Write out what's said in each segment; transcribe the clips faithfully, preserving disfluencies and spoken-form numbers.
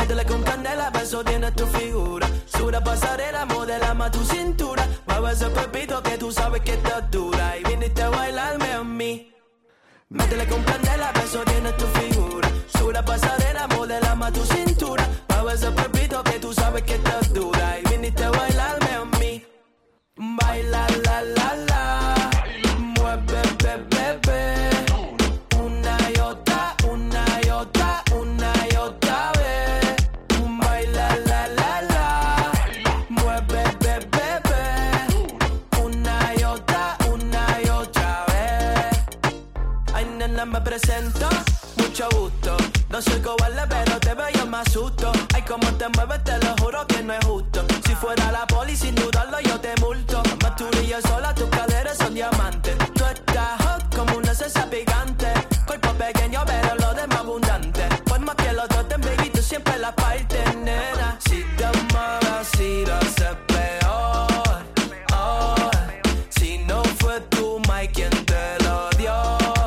Métele con candela, beso tiene tu figura. Sura pasarela, modela más tu cintura. Mueve ese pepito que tú sabes que está dura. Y viniste a bailarme a mí. Métele con candela, beso tiene tu figura. Sura pasarela, modela más tu cintura. Mueve ese pepito que tú sabes que está dura. Y viniste a bailarme a mí. Baila la la la. Mueve bebé bebé. Una y otra, una y otra, una y otra vez. Baila la la la. Mueve bebé bebé. Una y otra, una y otra vez. Ay nena me presento, mucho gusto. No soy cobarde pero te veo yo me asusto. Ay como te mueves te lo juro que no es justo. Si fuera la poli sin dudarlo yo te multo. Más tú y yo sola, tus caderas son diamantes. Tú estás hot como una salsa picante. Cuerpo pequeño pero lo demás abundante. Por más que lo traten baby tú siempre la parte nena. Si te mueves así lo haces peor, oh. Si no fue tu Mike quien te lo dio,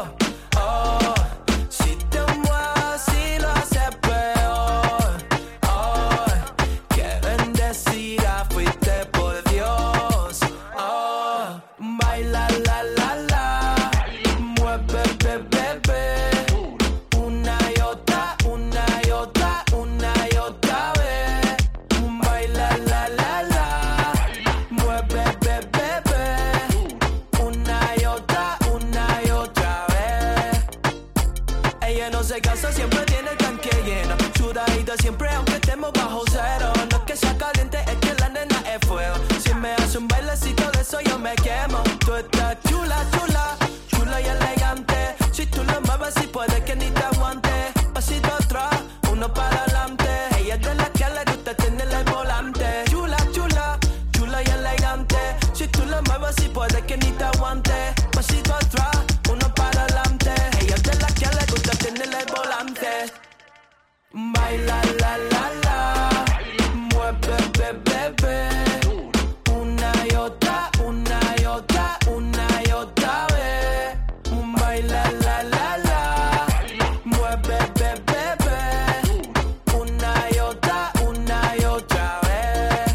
oh. Si te mueves así lo haces peor, oh. Que bendecida fuiste por Dios, oh. Baila la la la. Mueve bebé bebé. Una y otra, una y otra, una y otra vez. Baila la la la. Mueve bebé bebé. Una y otra, una y otra vez. Ella no se cansa, siempre tiene el tanque lleno. Sudadita siempre aunque estemos bajo cero. No es que sea caliente, es que la nena es fuego. Si me hace un bailecito de eso yo me quemo. Tú estás chula, chula, chula y elegante. Si tú lo mueves si puede que ni te aguante. Pasito atrás, uno para adelante. Ella es de la que le gusta tenerle el volante. Chula, chula, chula y elegante. Si tú lo mueves si puede que ni te aguante. Pasito atrás, uno para adelante. Ella es de la que le gusta tenerle el volante. Baila la la la. Mueve bebé bebé. Una y otra, una y otra, una y otra vez. Baila la la la. Mueve bebé bebé. Una y otra, una y otra vez.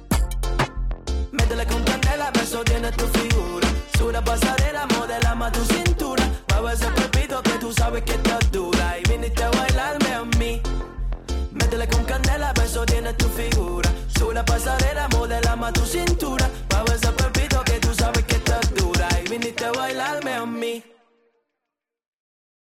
Métele con candela, beso tiene tu figura. Sura pasarela, modela más tu cintura. Mueve ese pepito que tú sabes que está dura. Y viniste a bailarme a mí. Métele con candela, beso tiene tu figura. Sube la pasarela, modela más tu cintura. Mueve ese pepito que tú sabes que está dura. Y viniste a bailarme a mí.